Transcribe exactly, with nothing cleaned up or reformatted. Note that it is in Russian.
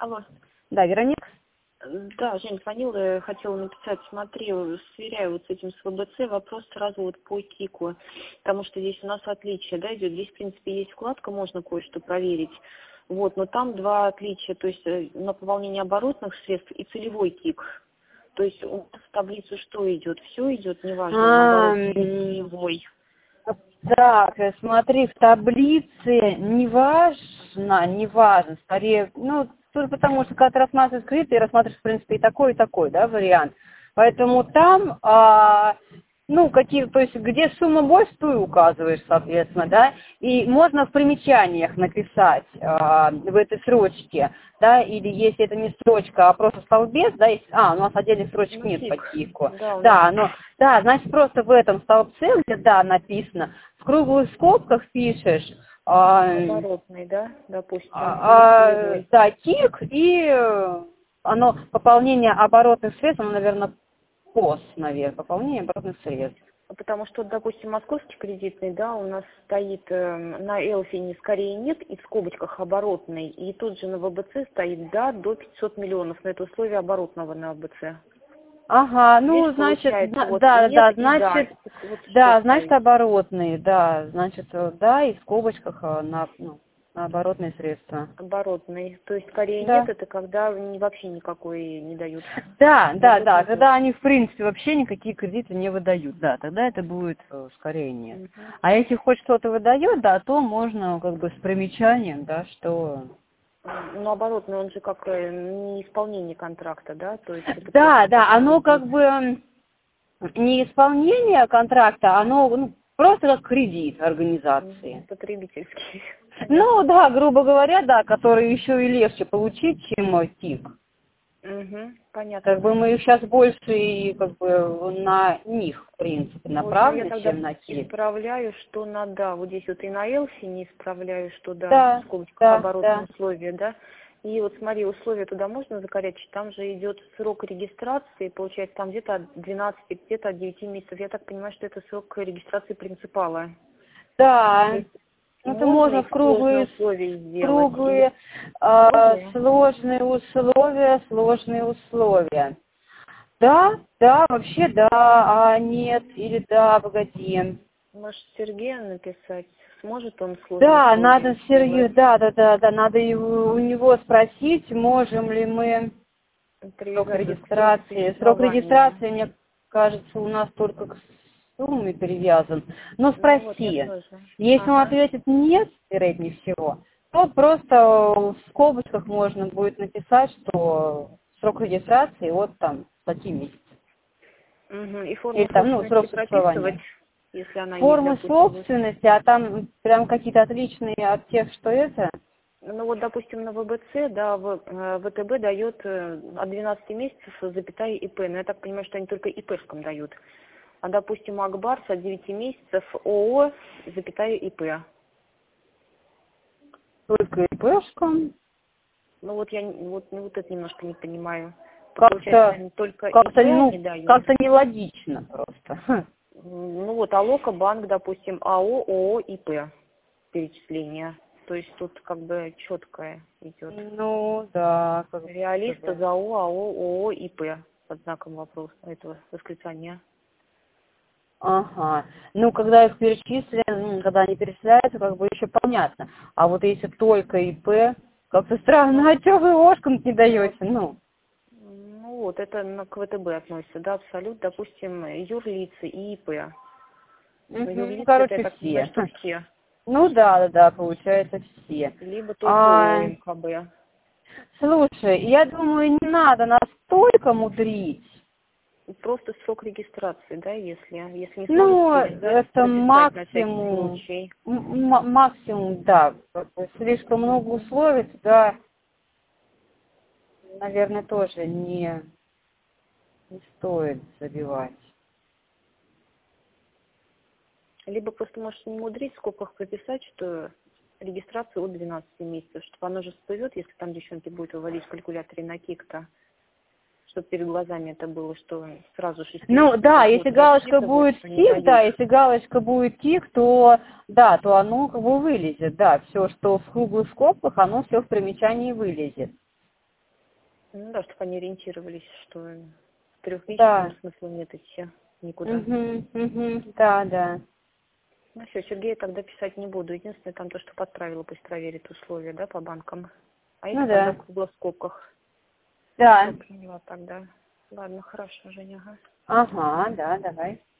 Алло. Да, Вероника? Да, Жень, звонила, хотела написать, смотри, сверяю вот с этим с вэ бэ цэ, вопрос сразу вот по КИКу, потому что здесь у нас отличие, да, идет, здесь, в принципе, есть вкладка, можно кое-что проверить, вот, но там два отличия, то есть на пополнение оборотных средств и целевой КИК, то есть у нас в таблицу что идет, все идет, неважно, А, наоборот, целевой. Так, смотри, в таблице не важно, не важно, скорее, ну, тоже потому что когда ты рассматриваешь кредит, ты рассматриваешь, в принципе, и такой, и такой, да, вариант. Поэтому там, а, ну, какие, то есть, где сумма больше, ту и указываешь, соответственно, да, и можно в примечаниях написать а, в этой строчке, да, или если это не строчка, а просто столбец, да, если, а, у нас отдельных строчек Ну, нет по КИК. КИКу, Да, да, но, да, значит, просто в этом столбце, где, да, написано, в круглых скобках пишешь, а, оборотный, да, допустим, а, или а, целевой. да, КИК, и э, оно, пополнение оборотных средств, оно, наверное, ПОС, наверное, пополнение оборотных средств. Потому что, допустим, московский кредитный, да, у нас стоит э, на Элфине скорее нет и в скобочках оборотный, и тут же на вэ бэ цэ стоит да до пятисот миллионов, но это условие оборотного на вэ бэ цэ. Ага, ну, Видишь, значит, получается, да, вот да, нет да, и да. значит, Вот что да, значит, стоит. оборотные, да, значит, э, да, и в скобочках э, на, ну, на оборотные средства. Оборотный. То есть скорее Да. нет, это когда ни- вообще никакой не дают. Да, Вот да, это да, вот. когда они, в принципе, вообще никакие кредиты не выдают, да, тогда это будет э, скорее нет. Мгм. А если хоть что-то выдает, да, то можно как бы с примечанием, да, что... Но оборотный, он же как э, не исполнение контракта, да, то есть это Да, просто да, такой оно кредит. как бы м, не исполнение контракта, оно ну, просто как кредит Мгм. организации. Потребительский. Ну Понятно. да, грубо говоря, да, который еще и легче получить, чем э, ТИК. Угу. Понятно. Как бы мы сейчас больше и как бы на них, в принципе, В общем, я направлены, тогда чем на ТИК. исправляю, что на да. Вот здесь вот и на Элси не исправляю, что да, в Да, скобочках да, оборотные да. условия, да. И вот смотри, условия туда можно закорячить, там же идет срок регистрации, получается, там где-то от двенадцати, где-то от девяти месяцев. Я так понимаю, что это срок регистрации принципала. То Да, есть это можно можно их в сложные круглые, условия сделать или круглые, э, сложные? сложные условия, сложные условия. Да, да, вообще да, а нет, или да, погоди. Может, Сергею написать? Сможет он сложные Да, условия надо сделать? Сергею, да, да, да, да, надо его, у него спросить, можем ли мы срок Привязать их к сроку регистрации. Срок существования. регистрации, мне кажется, у нас только к сумме привязан. Но Ну вот, я спроси. тоже. Если он Ага. ответит нет, вероятнее всего, то просто в скобочках можно будет написать, что срок регистрации вот там статьи месяца. Угу. И Или форму там, ну, собственности срок прописывать, существования. если она есть, Формы допустим, будет. собственности, а там прям какие-то отличные от тех, что это. Ну вот, допустим, на вэ бэ цэ, да, в- э, вэ тэ бэ дает э, от двенадцати месяцев запятая и пэ. Но я так понимаю, что они только и пэ-шкам дают. А, допустим, Акбарс от девяти месяцев ООО, запятая и пэ. Только ИПшкам. Ну вот я н- вот, ну, вот это немножко не понимаю. Получается, Как-то, наверное, только как-то, ИП они ну, дают. как-то нелогично просто. Ну вот, Алока банк, допустим, АО, ООО, ИП перечисления. То есть тут как бы четкое идет. Ну, да, как будто Реалиста, бы. ЗАО, АО, ООО, ИП под знаком вопроса этого восклицания. Ага. Ну, когда их перечислят, м, когда они перечисляются, как бы еще понятно. А вот если только ИП, как-то странно, а что вы ОШКам не даете? Ну, Ну вот, это на- к вэ тэ бэ относится, да, абсолют, допустим, юрлицы и ИП. Но мгм, ну, юрлицы, это я короче, так понимаю, все. что все. Ну, да, да, да, получается все. Либо только ООО, А, эм ка бэ. слушай, я думаю, не надо настолько мудрить. И просто срок регистрации, да, если, если не сможете Ну, привязать, это прописать на всякий максимум, случай. м- м- максимум, да. Как бы слишком много условий, туда, наверное, тоже не, не стоит забивать. Либо просто можете не мудрить, в скобках прописать, что регистрация от двенадцати месяцев, чтобы оно же всплывет, если там девчонки будут выводить в калькуляторе на КИК-то, чтобы перед глазами это было, что сразу Ну, шестимесячный да, как если будут галочка рассчитывать, будет что не ТИК, да, дают. если галочка будет ТИК, то, да, то оно как бы вылезет, да, все, что в круглых скобках, оно все в примечании вылезет. Ну да, чтобы они ориентировались, что в трехмесячном Да. смысла нет идти никуда. Угу, угу, да, да. Ну все, Сергею тогда писать не буду. Единственное, там то, что подправила, пусть проверит условия, да, по банкам. А это Ну тогда да. в круглоскопках. Да. Все, поняла тогда. Ладно, хорошо, Женя, ага. Ага, да, давай.